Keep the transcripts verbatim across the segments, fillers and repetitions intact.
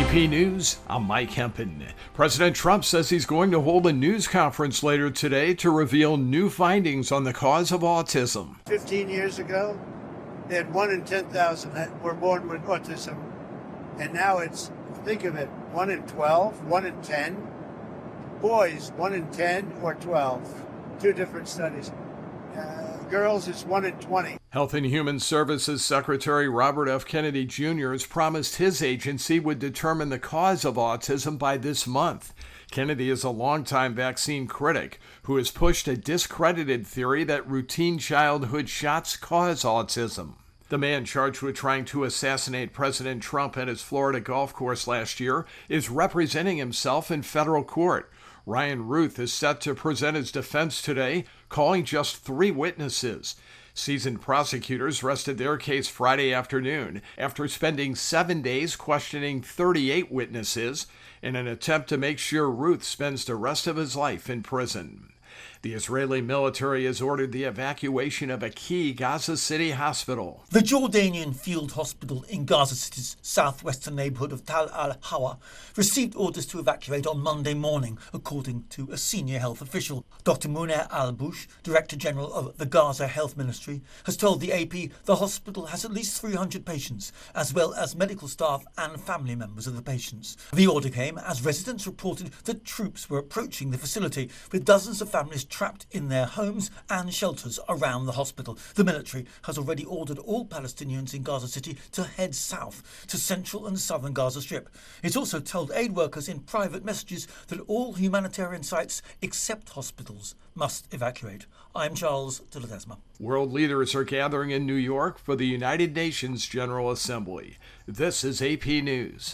A P News, I'm Mike Hempen. President Trump says he's going to hold a news conference later today to reveal new findings on the cause of autism. Fifteen years ago, they had one in ten thousand that were born with autism. And now it's, think of it, one in twelve, one in ten. Boys, one in ten or twelve. Two different studies. Uh, girls, it's one in twenty. Health and Human Services Secretary Robert F. Kennedy Junior has promised his agency would determine the cause of autism by this month. Kennedy is a longtime vaccine critic who has pushed a discredited theory that routine childhood shots cause autism. The man charged with trying to assassinate President Trump at his Florida golf course last year is representing himself in federal court. Ryan Ruth is set to present his defense today, calling just three witnesses. Seasoned prosecutors rested their case Friday afternoon after spending seven days questioning thirty-eight witnesses in an attempt to make sure Ruth spends the rest of his life in prison. The Israeli military has ordered the evacuation of a key Gaza City hospital. The Jordanian field hospital in Gaza City's southwestern neighborhood of Tal al-Hawa received orders to evacuate on Monday morning, according to a senior health official. Doctor Munir al-Bush, Director General of the Gaza Health Ministry, has told the A P the hospital has at least three hundred patients, as well as medical staff and family members of the patients. The order came as residents reported that troops were approaching the facility, with dozens of families trapped in their homes and shelters around the hospital. The military has already ordered all Palestinians in Gaza City to head south to central and southern Gaza Strip. It's also told aid workers in private messages that all humanitarian sites except hospitals must evacuate. I'm Charles de Ledesma. World leaders are gathering in New York for the United Nations General Assembly. This is A P News.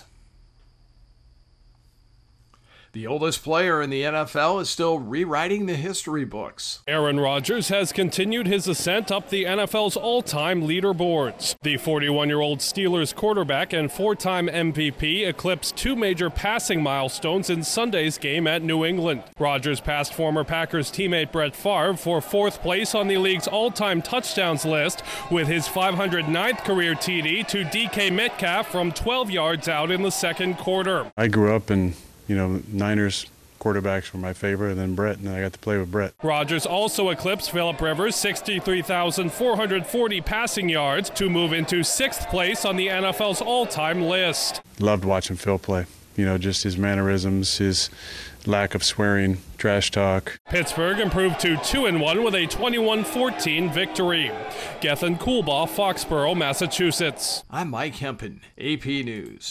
The oldest player in the N F L is still rewriting the history books. Aaron Rodgers has continued his ascent up the N F L's all-time leaderboards. The forty-one-year-old Steelers quarterback and four-time M V P eclipsed two major passing milestones in Sunday's game at New England. Rodgers passed former Packers teammate Brett Favre for fourth place on the league's all-time touchdowns list with his five hundred ninth career T D to D K Metcalf from twelve yards out in the second quarter. I grew up in You know, Niners quarterbacks were my favorite, and then Brett, and I got to play with Brett. Rodgers also eclipsed Phillip Rivers' sixty-three thousand four hundred forty passing yards to move into sixth place on the N F L's all-time list. Loved watching Phil play. You know, just his mannerisms, his lack of swearing, trash talk. Pittsburgh improved to two and one with a twenty-one fourteen victory. Gethin Coolbaugh, Foxborough, Massachusetts. I'm Mike Hempen, A P News.